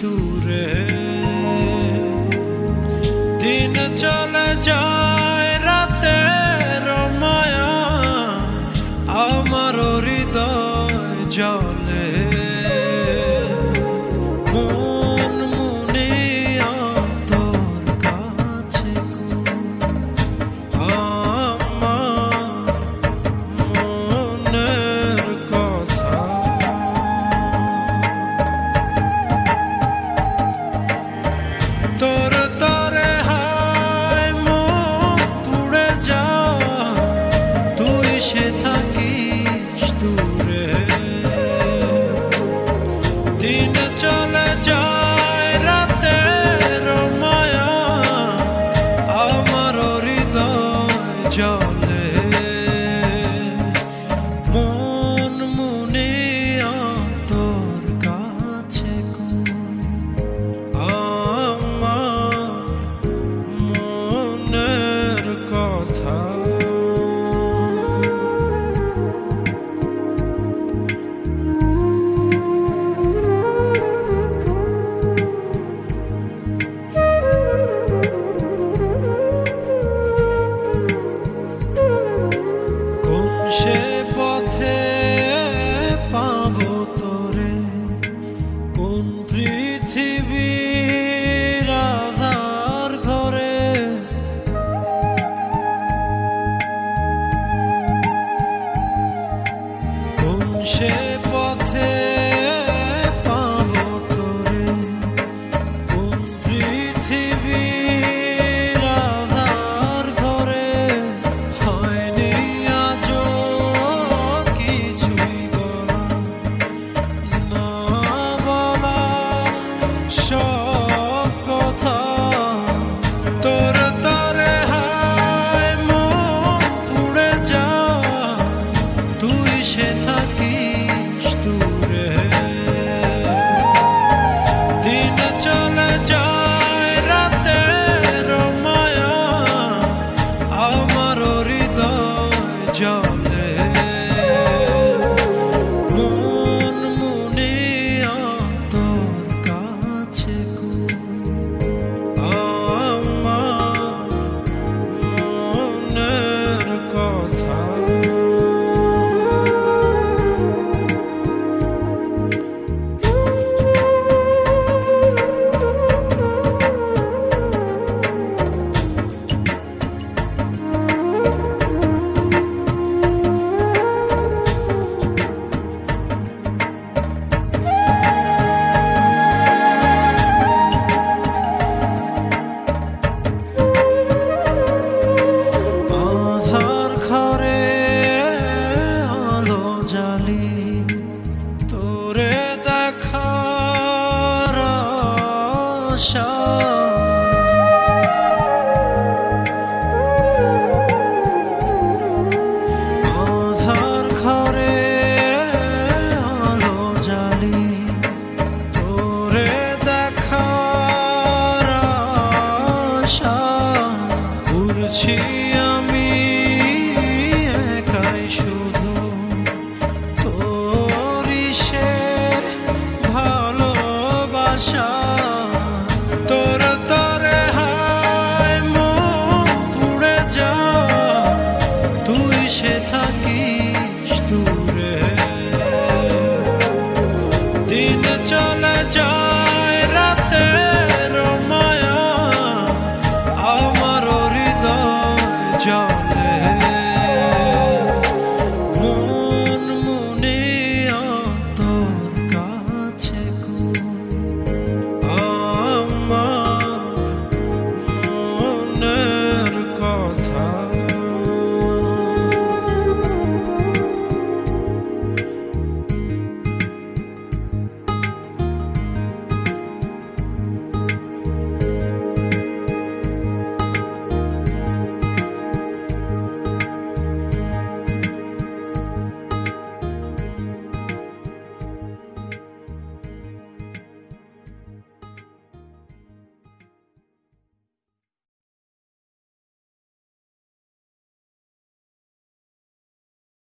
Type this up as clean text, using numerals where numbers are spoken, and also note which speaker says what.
Speaker 1: দূরে দিন চলে যায় রাতের মায়া আমার হৃদয় জলে মন মুনিয়া তোর কাছে আমার মনের কথা তোর তরে হায় মন পুড়ে যা তুই সে থাকিস দূরে দিন চলে যায় রাতের মায়া আমার হৃদয় জলে মন মুনিয়া তোর কাছে আমার মনের কথা কোন সে পথে পাবো তোরে কোন পৃথিবীর আধার ঘরে কোন সে পথে পাবো তোরে কোন পৃথিবীর আধার ঘরে হয়নি আজও কিছুই বলা না বলা সব কথা তোর তরে হায় মন পুড়ে যা তুই সে থাকিস দূরে দিন চলে যায় রাতের মায়া আমার হৃদয় জলে মন মুনিয়া তোর কাছে আমার মনের কথা আধার ঘরে আলো জ্বালি তোরে দেখার আশা আধার ঘরে আলো জ্বালি তোরে দেখার আশা ঘুরছি